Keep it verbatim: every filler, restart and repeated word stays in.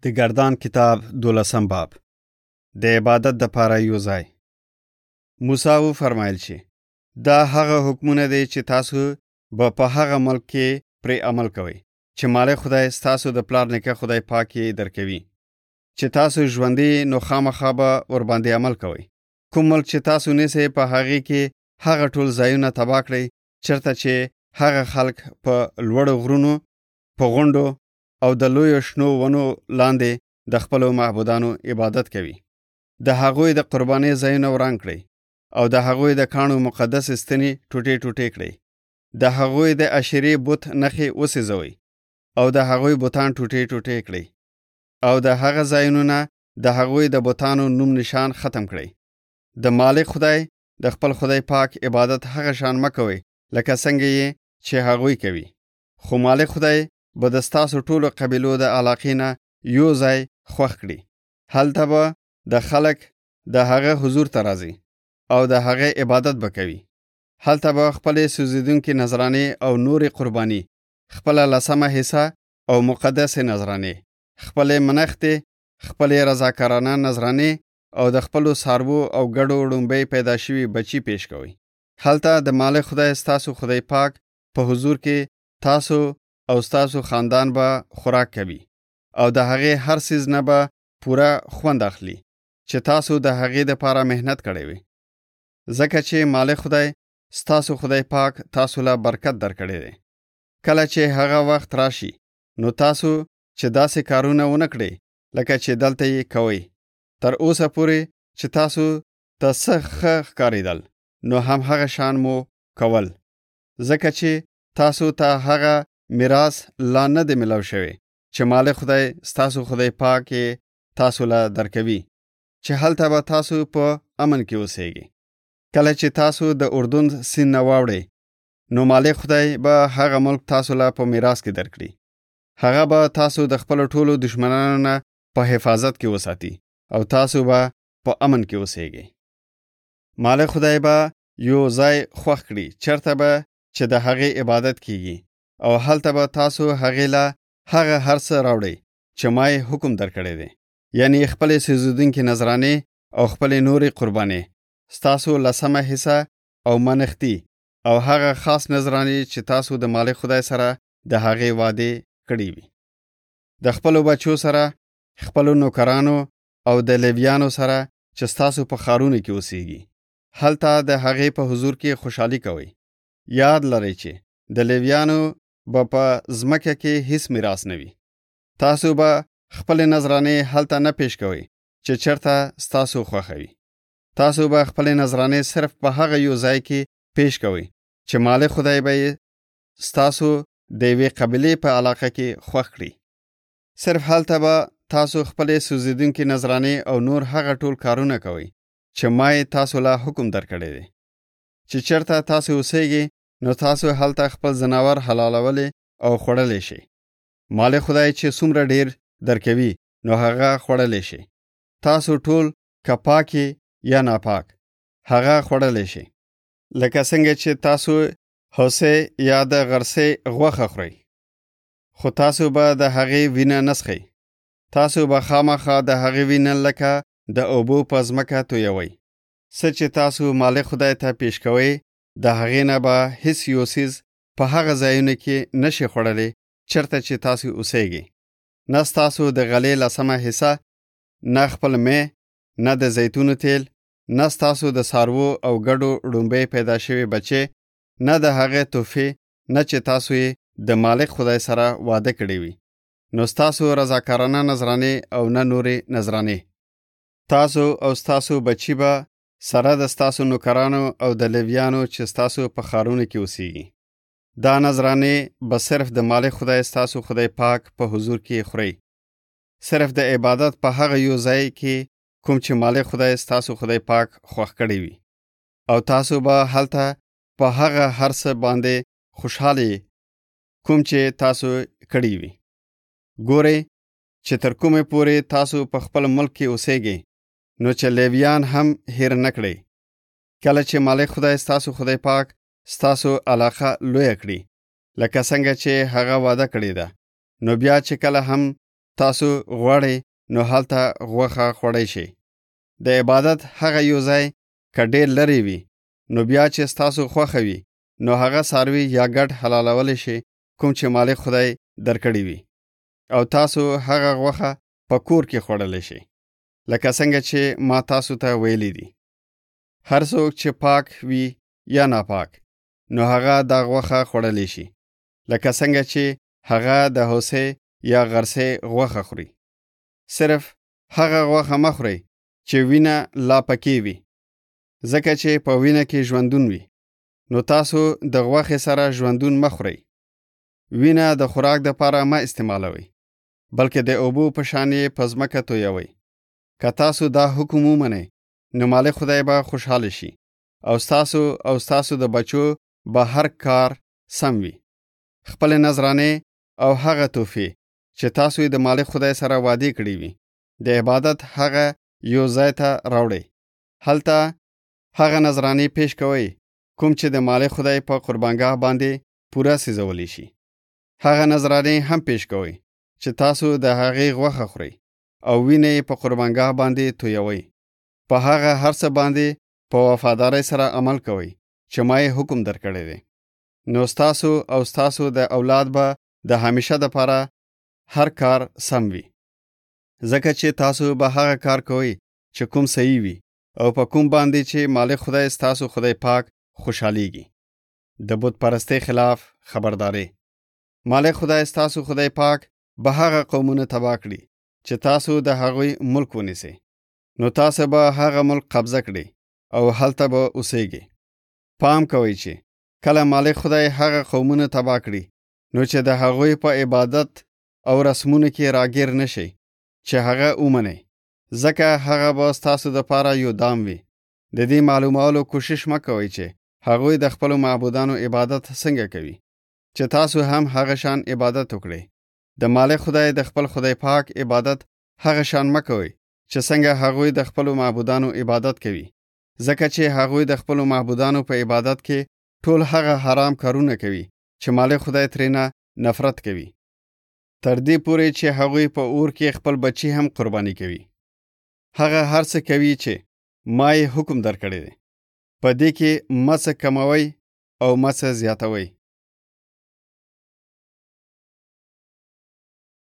د گردان کتاب دولسم باب د عبادت د پاره یو ځای. موسی و فرمایل چې دا هغه حکمونه دي چې تاسو به په هغه ملک کې پر عمل کوئ چې مالک خدای تاسو د پلار نیکه خدای پاک یې درکوي، چې تاسو ژوندۍ نو خامخا به ور باندې عمل کوئ. کوم ملک چې تاسو نیسئ په هغه کې هغه ټول ځایونه تباه کړئ چرته چې هغه خلک په لوړو غرونو، په غونډو او د لوی شنو ونو لاندې د خپل معبودانو عبادت کوي. د هغوی د قربانۍ ځایونه وران کړئ او د هغوی د کانو مقدس ستنې ټوټې ټوټې کړئ. د هغوی د اشری بت نخې وسېزوئ او د هغوی بتان ټوټې ټوټې کړئ او د هغه ځایونو د هغوی د بتانو نوم نشان ختم کړئ. د مالک خدای د خپل خدای پاک عبادت هغه شان مکوئ لکه څنګه یې چې هغوی کوي، خو مالک خدای به د ستاسو ټولو قبیلو د علاقې نه یو ځای خوښ کړي. هلته به د خلک د هغه حضور ته راځي او د هغه عبادت به کوي. هلته به خپلې سوځېدونکې نذرانې او نورې قرباني، خپله لسمه حصه او مقدس نذرانې، خپلې منښتې، خپلې رضاکارانه نذرانې او د خپلو څاروو او ګډو ړومبۍ پیدا شوي بچي پیش کوي. هلته د مالک خدای ستاسو خدای پاک په حضور کې تاسو او ستاسو خاندان به خوراک کوي او د هغې هر څیز نه به پوره خوند اخلي چې تاسو د هغې دپاره محنت کړی وي، ځکه چې مالک خدای ستاسو خدای پاک تاسو له برکت درکړی دی. کله چې هغه وخت راشي نو تاسو چې داسې کارونه ونه کړئ لکه چې دلته یې کوئ، تر اوسه پورې چې تاسو ته څه ښه ښکارېدل نو هم هغه شان مو کول، ځکه چې تاسو ته هغه میراث لا نه دی ملو شوی چې مالک خدای ستاسو خدای پاک یې تاسو له درکوي، چې هلته به تاسو په امن کې اوسېږئ. کله چې تاسو د اردن سیند نه واوړئ نو مالک خدای به هغه ملک تاسو له په میراث کې درکړي. هغه به تاسو د خپل ټولو دشمنانو نه په حفاظت کې وساتي او تاسو به په امن کې اوسېږئ. مالک خدای به یو ځای خوښ کړي چرته به چې د هغې عبادت کیږي او هلته به تاسو هغې له هغه هر څه راوړئ چې ما یې حکم درکړی دی، یعنی خپلې سوځېدونکې نذرانې او خپلې نورې قربانې، ستاسو لسمه حصه او منښتي او هغه خاص نذرانې چې تاسو د مالک خدای سره د هغې وعدې کړې وي. د خپلو بچو سره، خپلو نوکرانو او د لیویانو سره چې ستاسو په ښارونو کې اوسېږي، هلته د هغې په حضور کې خوشحالي کوئ. یاد لرئ چې د لیویانو به په ځمکه کې هیڅ میراث نه وي. تاسو به خپلې نذرانې هلته نه پیش کوئ چې چرته ستاسو خوښوي. تاسو به خپلې نذرانې صرف په هغه یو ځای کې پیش کوئ چې مالک خدای به یې ستاسو د یوې قبیلې په علاقه کې خوښ کړي. صرف هلته به تاسو خپلې سوځېدونکې نذرانې او نور هغه ټول کارونه کوئ چې ما یې تاسو له حکم درکړی دی. چې چرته تاسو اوسېږئ نو تاسو هلته خپل ځناور حلالولی او خوړلی شي. مالک خدای چې څومره ډیر درکوي نو هغه خوړلی شي. تاسو ټول که پاکي یا ناپاک هغه خوړلی شي، لکه څنګه چې تاسو هوسۍ یا د غرڅۍ غوښه خورئ، خو تاسو به د هغې وینه نه څښئ. تاسو به خامخا د هغې وینه لکه د اوبو په ځمکه تویوئ. څه چې تاسو مالک خدای ته پیش کوئ د هغې نه به هیڅ یو څیز په هغه ځایونو کې نشي خوړلی چرته چې تاسو اوسېږئ، نه ستاسو د غلې لسمه حصه، نه خپل می، نه د زیتونو تیل، نه ستاسو د څاروو او ګډو ړومبۍ پیدا شوي بچې، نه د هغې تحفې، نه چې تاسو یې د مالک خدای سره واده کړی وي، نو ستاسو رضاکارانه نذرانې او نه نورې نذرانې. تاسو او ستاسو بچی به سره د ستاسو نوکرانو او د لیویانو چې ستاسو په ښارونو کې اوسېږي. دا نذرانې به صرف د مالک خدای ستاسو خدای پاک په حضور کې خورئ، صرف د عبادت په هغه یو ځای کې کوم چې مالک خدای ستاسو خدای پاک خوښ کړی وي، او تاسو به هلته په هغه هر څه باندې خوشحاله کوم چې تاسو کړی وي. ګورئ چې تر کومې پورې تاسو په خپل ملک کې اوسېږئ نو چې لیویان هم هیر نه کړئ. کله چې مالک خدای ستاسو خدای پاک ستاسو علاقه لویه کړي لکه څنګه چې هغه وعده کړې ده، نو بیا چې کله هم ستاسو غواړئ نو هلته غوښه خوړی شي. د عبادت هغه یو ځای که ډېر لرې وي نو بیا چې ستاسو خوښه وي نو هغه څاروي یا ګډ حلالولی شي کوم چې مالک خدای درکړي وي او تاسو هغه غوښه په کور کې خوړلی شي. لکه څنګه چې ما تاسو ته ویلي دي، هر څوک چې پاک وي یا ناپاک نو هغه دا غوښه خوړلی شي، لکه څنګه چې هغه د هوسۍ یا غرڅې غوښه خوري. صرف هغه غوښه مه خورئ چې وینه لا پکې وي، ځکه چې په وینه کې ژوندون وي. نو تاسو د غوښې سره ژوندون مه خورئ. وینه د خوراک دپاره مه استعمالوئ، بلکې د اوبو په شان یې په ځمکه تویوئ. که تاسو دا حکم ومنئ نو مالک خدای به خوشحاله شي او ستاسو او ستاسو د بچو به هر کار سم وي. خپل نذرانې او هغه تحفې چې تاسو یې د مالک خدای سره وعده کړې وي د عبادت هغه یو ځای ته راوړئ. هلته هغه نذرانې پیش کوئ کوم چې د مالک خدای په قربانګاه باندې پوره سیزولی شي. هغه نذرانې هم پیش کوئ چې تاسو د هغې غوښه خورئ او وینه یې په قربانګاه باندې تویوئ. په هغه هر څه باندې په وفادارۍ سره عمل کوئ چې ما یې حکم درکړی دی. نو ستاسو او ستاسو د اولاد به د همیشه دپاره هر کار سم وي، ځکه چې تاسو به هغه کار کوئ چې کوم صحیح وي او په کوم باندې چې مالک خدای ستاسو خدای پاک خوشحالیږي. د بت پرستۍ خلاف خبرداري. مالک خدای ستاسو خدای پاک به هغه قومونه تباه کړي چې تاسو د هغوی ملک ونیسئ. نو تاسو به هغه ملک قبضه کړئ او هلته به اوسېږئ. پام کوئ چې کله مالک خدای هغه قومونه تباه کړي نو چې د هغوی په عبادت او رسمونو کې راګیر نشئ چې هغه ومنئ، ځکه هغه به ستاسو دپاره یو دام وي. د دې معلومولو کوشش مه کوئ چې هغوی د خپلو معبودانو عبادت څنګه کوي، چې تاسو هم هغه شان عبادت وکړئ. د مالک خدای د خپل خدای پاک عبادت هغه شان مه کوئ چې څنګه هغوی د خپلو معبودانو عبادت کوي، ځکه چې هغوی د خپلو معبودانو په عبادت کې ټول هغه حرام کارونه کوي چې مالک خدای ترېنه نفرت کوي، تر دې پورې چې هغوی په اور کې خپل بچي هم قرباني کوي. هغه هر څه کوي چې ما یې حکم درکړی دی. په دې کې مه څه کموئ او مه څه زیاتوئ.